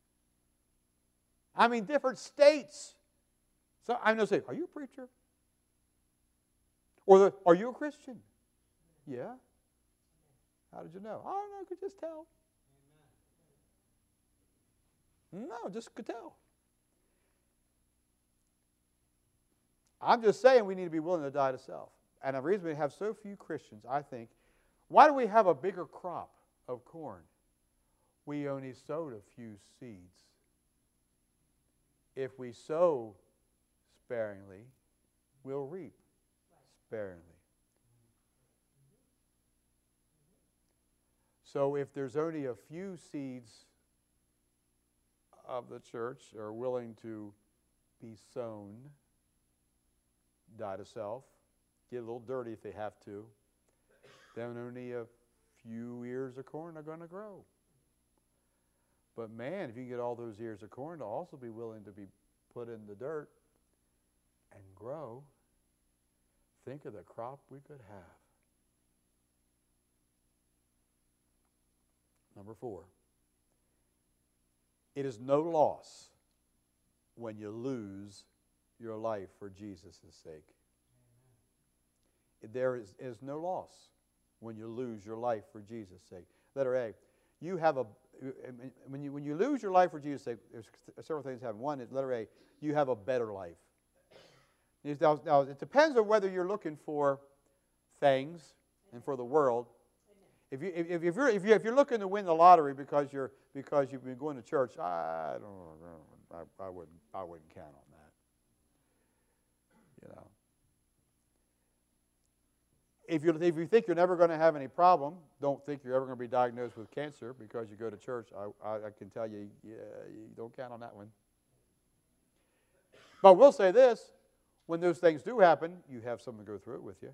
I mean, different states. So I'm going to say, are you a preacher? Or the, are you a Christian? Yeah. How did you know? I don't know. I could just tell. No, just could tell. I'm just saying we need to be willing to die to self. And the reason we have so few Christians, I think, why do we have a bigger crop of corn? We only sowed a few seeds. If we sow sparingly, we'll reap sparingly. So if there's only a few seeds of the church are willing to be sown, die to self, get a little dirty if they have to, then only a few ears of corn are going to grow. But man, if you can get all those ears of corn to also be willing to be put in the dirt and grow, think of the crop we could have. Number four, it is no loss when you lose your life for Jesus' sake. There is, is no loss when you lose your life for Jesus' sake. Letter A, you have a, when you, when you lose your life for Jesus' sake, there's several things happen. One is, letter A, you have a better life. Now, now, it depends on whether you're looking for things and for the world. If, you, if, if, you're, if, you, if you're looking to win the lottery because, you're, because you've been going to church, I, don't, I, I, wouldn't, I wouldn't count on that. You know, if you if you think you're never going to have any problem, don't think you're ever going to be diagnosed with cancer because you go to church. I, I, I can tell you, yeah, you don't count on that one. But we'll say this: when those things do happen, you have someone to go through it with you.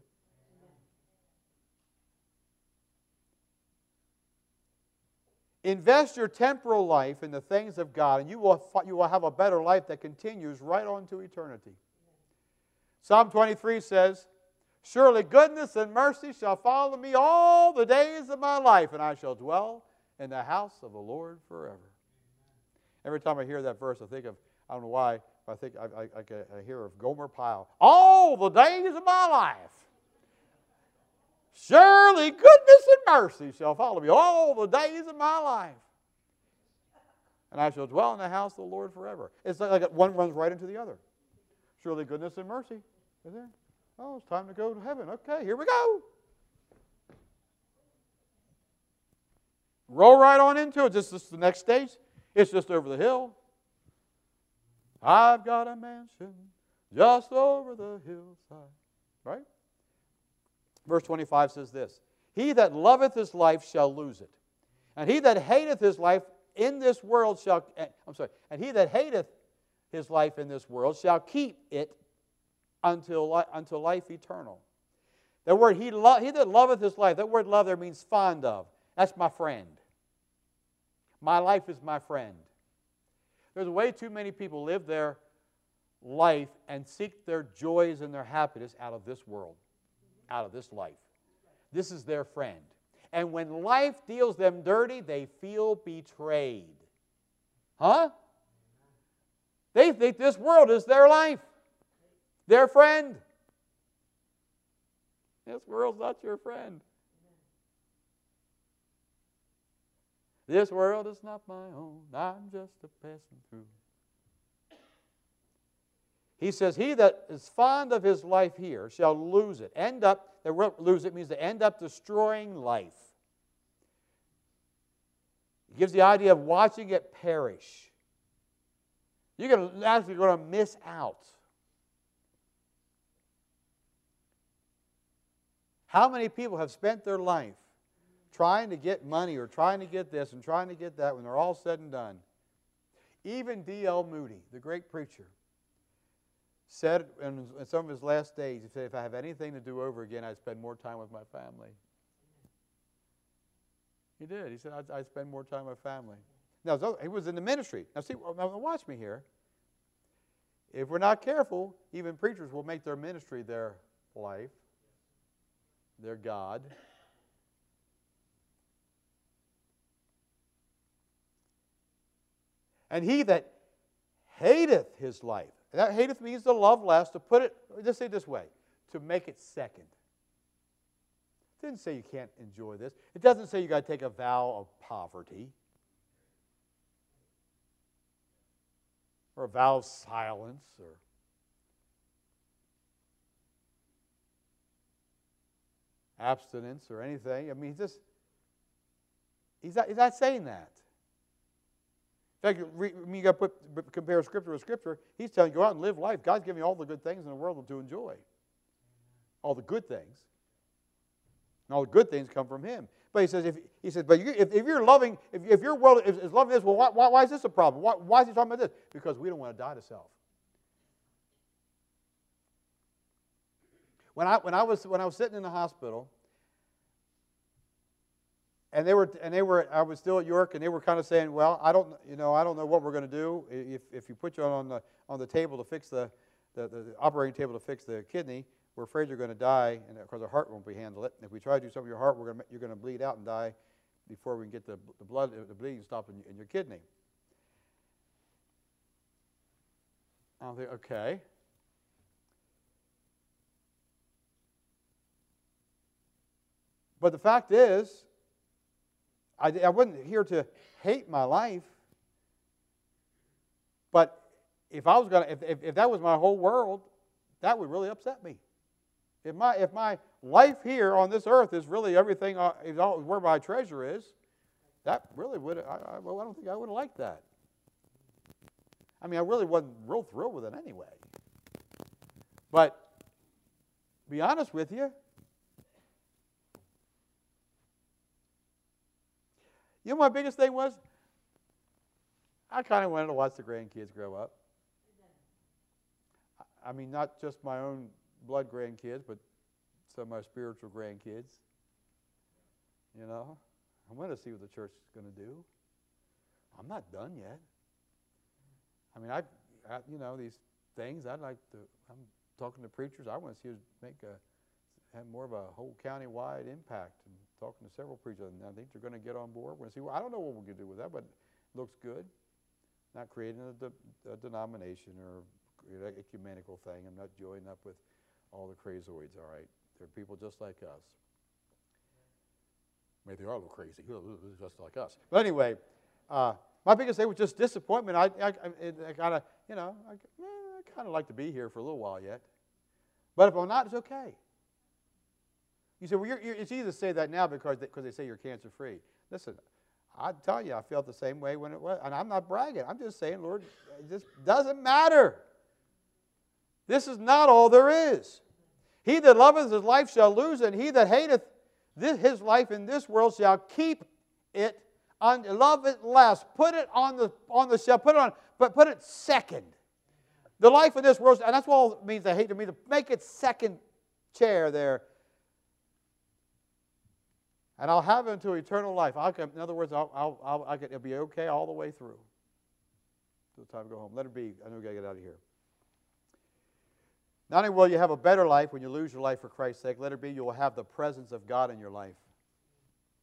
Invest your temporal life in the things of God, and you will you will have a better life that continues right on to eternity. Psalm twenty-three says, surely goodness and mercy shall follow me all the days of my life, and I shall dwell in the house of the Lord forever. Every time I hear that verse, I think of, I don't know why, but I think I, I, I hear of Gomer Pyle. All the days of my life. Surely goodness and mercy shall follow me all the days of my life. And I shall dwell in the house of the Lord forever. It's like one runs right into the other. Surely goodness and mercy. Is there? Oh, it's time to go to heaven. Okay, here we go. Roll right on into it. This is the next stage. It's just over the hill. I've got a mansion just over the hillside. Right? Verse twenty-five says this, he that loveth his life shall lose it. And he that hateth his life in this world shall, I'm sorry, and he that hateth his life in this world shall keep it until, until life eternal. That word, he, lo, he that loveth his life, that word love there means fond of. That's my friend. My life is my friend. There's way too many people live their life and seek their joys and their happiness out of this world, out of this life. This is their friend. And when life deals them dirty, they feel betrayed. Huh? They think this world is their life, their friend. This world's not your friend. This world is not my own. I'm just a passing through. He says, he that is fond of his life here shall lose it. End up, the word lose it means to end up destroying life. It gives the idea of watching it perish. You're going to, actually going to miss out. How many people have spent their life trying to get money or trying to get this and trying to get that when they're all said and done? Even D L Moody, the great preacher, said in, in some of his last days, he said, if I have anything to do over again, I'd spend more time with my family. He did. He said, I'd, I'd spend more time with my family. Now, he was in the ministry. Now, see, now watch me here. If we're not careful, even preachers will make their ministry their life, their God. And he that hateth his life. And that hateth means to love less, to put it, just say it this way, to make it second. It didn't say you can't enjoy this. It doesn't say you got to take a vow of poverty. Or a vow of silence, or abstinence, or anything. I mean, just, he's not, he's not saying that. In fact, I mean, you got to put, compare Scripture with Scripture. He's telling you, go out and live life. God's giving you all the good things in the world to enjoy. All the good things. And all the good things come from Him. But he says, if he says, but you, if, if you're loving, if, if your world is, is loving this, well, why, why, why is this a problem? Why, why is he talking about this? Because we don't want to die to self. When I when I was when I was sitting in the hospital, and they were and they were I was still at York, and they were kind of saying, well, I don't you know I don't know what we're going to do if if you put you on the on the table to fix the the, the, the operating table to fix the kidney. We're afraid you're going to die, and because our heart won't be handle it. And if we try to do something with your heart, we're going to, you're going to bleed out and die before we can get the, the blood, the bleeding stopped in, in your kidney. I'll think, okay. But the fact is, I, I wasn't here to hate my life. But if I was going to, if, if, if that was my whole world, that would really upset me. If my if my life here on this earth is really everything, uh, is all, where my treasure is, that really would. I, I, well, I don't think I would have liked that. I mean, I really wasn't real thrilled with it anyway. But to be honest with you, you know, my biggest thing was I kind of wanted to watch the grandkids grow up. I mean, not just my own blood grandkids, but some of my spiritual grandkids. You know, I want to see what the church is going to do. I'm not done yet. I mean, I, I, you know, these things. I'd like to. I'm talking to preachers. I want to see us make a have more of a whole county-wide impact. And talking to several preachers, and I think they're going to get on board. We're going to see. Well, I don't know what we're going to do with that, but it looks good. Not creating a, de, a denomination or ecumenical thing. I'm not joining up with all the crazoids, all right? They're people just like us. Maybe they are a little crazy, just like us. But anyway, uh, my biggest thing was just disappointment. I, I, I kind of, you know, I, eh, I kind of like to be here for a little while yet. But if I'm not, it's okay. You say, well, you're, you're, it's easy to say that now because they, because they say you're cancer-free. Listen, I tell you, I felt the same way when it was. And I'm not bragging. I'm just saying, Lord, it just doesn't matter. This is not all there is. He that loveth his life shall lose it, and he that hateth this, his life in this world shall keep it, un, love it less. Put it on the on the shelf. Put it on, but put it second. The life in this world, and that's what it means. I hate to me to make it second chair there. And I'll have it unto eternal life. I'll, in other words, I'll, I'll, I'll, I'll, it'll be okay all the way through. Till the time to go home. Let it be. I know we got to get out of here. Not only will you have a better life when you lose your life for Christ's sake, let it be you will have the presence of God in your life.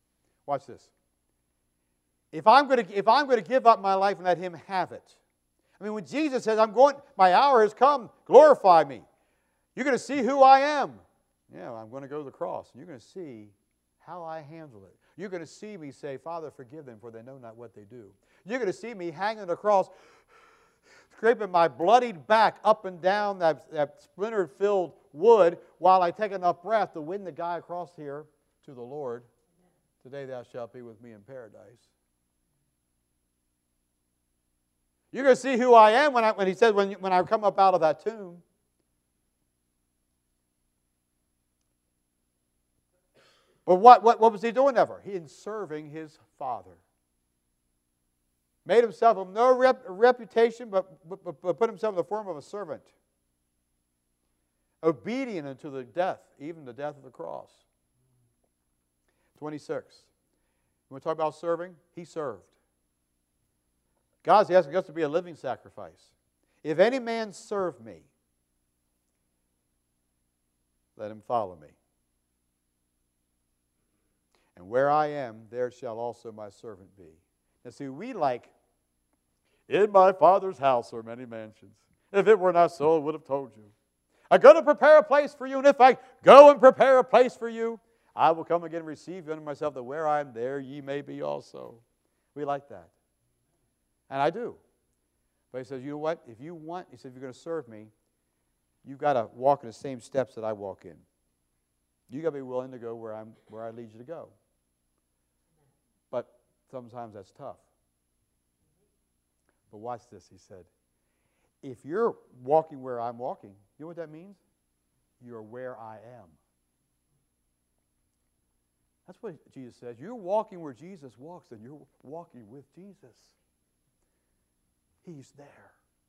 Watch this. If I'm going to, if I'm going to give up my life and let Him have it, I mean, when Jesus says, I'm going, my hour has come, glorify me. You're going to see who I am. Yeah, I'm going to go to the cross. And you're going to see how I handle it. You're going to see me say, Father, forgive them, for they know not what they do. You're going to see me hanging on the cross, scraping my bloodied back up and down that, that splintered-filled wood while I take enough breath to win the guy across here to the Lord. Today thou shalt be with me in paradise. You're going to see who I am when, I, when he said, when, when I come up out of that tomb. But what, what, what was he doing ever? He was serving his Father. Made himself of no rep, reputation, but, but, but put himself in the form of a servant. Obedient unto the death, even the death of the cross. twenty-six. You want to talk about serving? He served. God's asking us to be a living sacrifice. If any man serve me, let him follow me. And where I am, there shall also my servant be. Now see, we like, in my Father's house are many mansions. If it were not so, I would have told you. I'm going to prepare a place for you, and if I go and prepare a place for you, I will come again and receive you unto myself, that where I am, there ye may be also. We like that. And I do. But he says, you know what? If you want, he said, if you're going to serve me, you've got to walk in the same steps that I walk in. You've got to be willing to go where I'm where I lead you to go. But sometimes that's tough. But watch this, he said. If you're walking where I'm walking, you know what that means? You're where I am. That's what Jesus says. You're walking where Jesus walks, and you're walking with Jesus. He's there.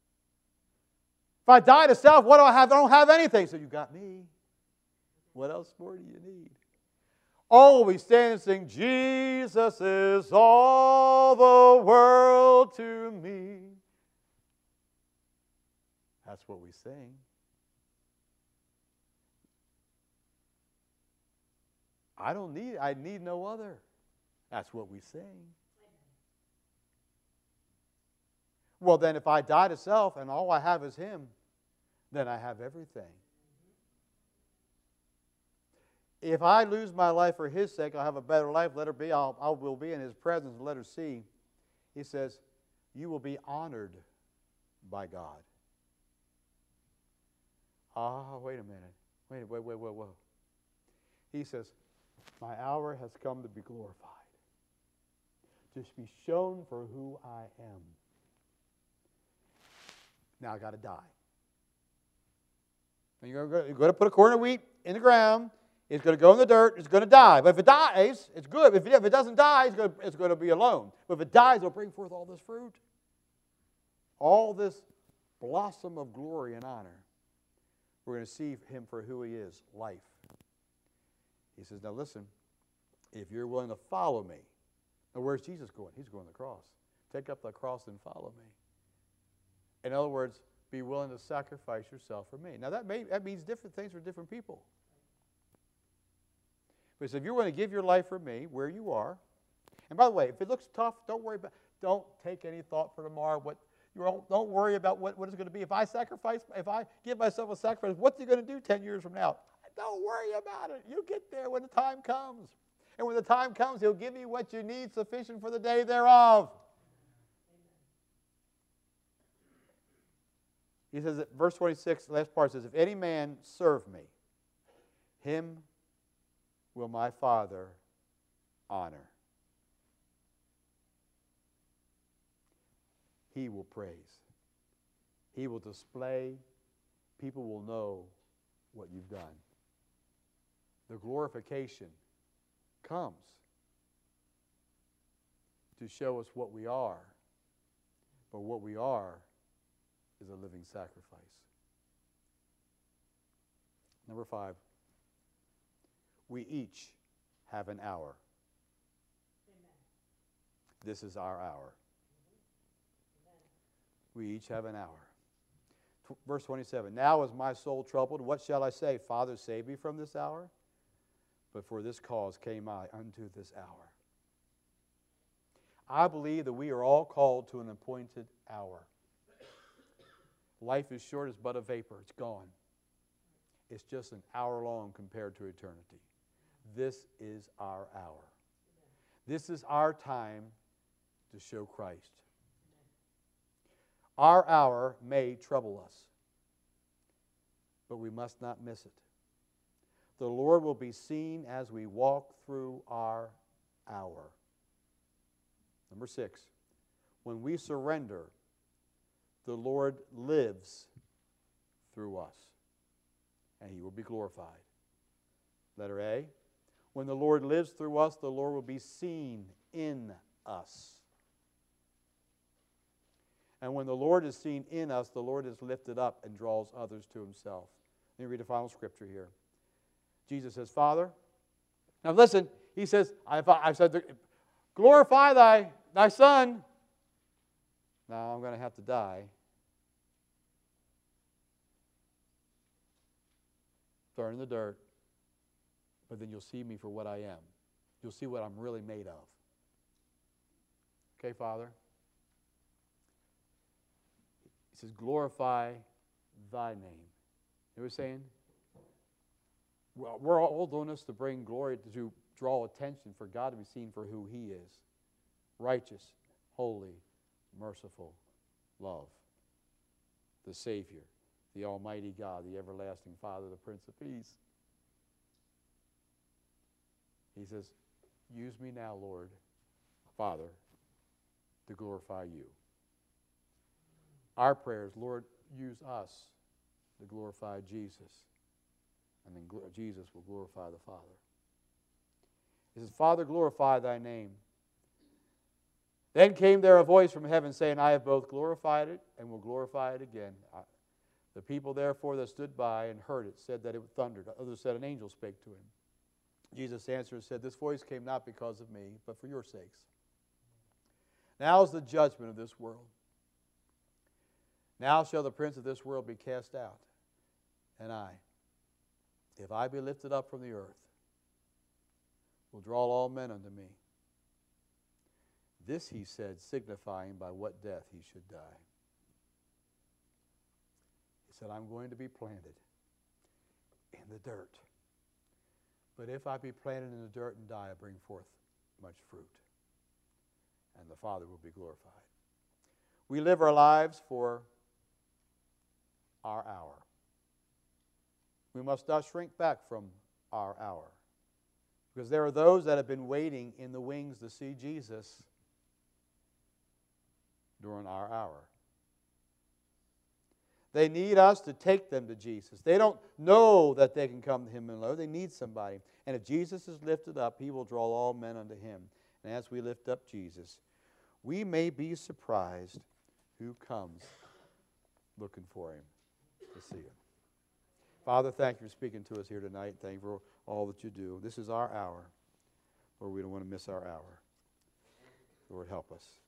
If I die to self, what do I have? I don't have anything. So you got me. What else more do you need? Oh, we stand and sing, Jesus is all the world to me. That's what we sing. I don't need, I need no other. That's what we sing. Well, then if I die to self and all I have is Him, then I have everything. If I lose my life for His sake, I'll have a better life. Let her be. I'll, I will be in His presence and let her see. He says, you will be honored by God. Ah, wait a minute. Wait, wait, wait, wait, wait. He says, my hour has come to be glorified. To be shown for who I am. Now I got to die. And you're going to put a corn of wheat in the ground. It's going to go in the dirt. It's going to die. But if it dies, it's good. If it, if it doesn't die, it's going, to, it's going to be alone. But if it dies, it'll bring forth all this fruit. All this blossom of glory and honor. We're going to see Him for who He is, life. He says, now listen, if you're willing to follow me. Now where's Jesus going? He's going to the cross. Take up the cross and follow me. In other words, be willing to sacrifice yourself for me. Now that, may, that means different things for different people. But if you're willing to give your life for me, where you are, and by the way, if it looks tough, don't worry about. Don't take any thought for tomorrow. What you don't worry about what, what it's going to be. If I sacrifice, if I give myself a sacrifice, what's He going to do ten years from now? Don't worry about it. You get there when the time comes, and when the time comes, He'll give you what you need, sufficient for the day thereof. He says, verse twenty-six, the last part says, if any man serve me, him will my Father honor. He will praise. He will display. People will know what you've done. The glorification comes to show us what we are. But what we are is a living sacrifice. Number five. We each have an hour. Amen. This is our hour. Amen. We each have an hour. T- verse twenty-seven. Now is my soul troubled. What shall I say? Father, save me from this hour? But for this cause came I unto this hour. I believe that we are all called to an appointed hour. Life is short as but a vapor. It's gone. It's just an hour long compared to eternity. This is our hour. This is our time to show Christ. Our hour may trouble us, but we must not miss it. The Lord will be seen as we walk through our hour. Number six, when we surrender, the Lord lives through us, and He will be glorified. Letter A, when the Lord lives through us, the Lord will be seen in us. And when the Lord is seen in us, the Lord is lifted up and draws others to Himself. Let me read a final scripture here. Jesus says, Father, now listen, He says, I've, I've said, glorify thy, thy Son. Now I'm going to have to die. Thrown in the dirt. But then you'll see me for what I am. You'll see what I'm really made of. Okay, Father? He says, glorify thy name. You know what he's saying? Well, we're all doing this to bring glory, to draw attention for God to be seen for who He is. Righteous, holy, merciful, love. The Savior, the Almighty God, the everlasting Father, the Prince of Peace. He says, use me now, Lord, Father, to glorify you. Our prayers, Lord, use us to glorify Jesus. And then gl- Jesus will glorify the Father. He says, Father, glorify thy name. Then came there a voice from heaven saying, I have both glorified it and will glorify it again. I, the people therefore that stood by and heard it said that it thundered. Others said an angel spake to him. Jesus answered and said, this voice came not because of me, but for your sakes. Now is the judgment of this world. Now shall the prince of this world be cast out. And I, if I be lifted up from the earth, will draw all men unto me. This he said, signifying by what death he should die. He said, I'm going to be planted in the dirt. But if I be planted in the dirt and die, I bring forth much fruit. And the Father will be glorified. We live our lives for our hour. We must not shrink back from our hour. Because there are those that have been waiting in the wings to see Jesus during our hour. They need us to take them to Jesus. They don't know that they can come to Him alone. They need somebody. And if Jesus is lifted up, He will draw all men unto Him. And as we lift up Jesus, we may be surprised who comes looking for Him to see Him. Father, thank you for speaking to us here tonight. Thank you for all that you do. This is our hour. Lord, we don't want to miss our hour. Lord, help us.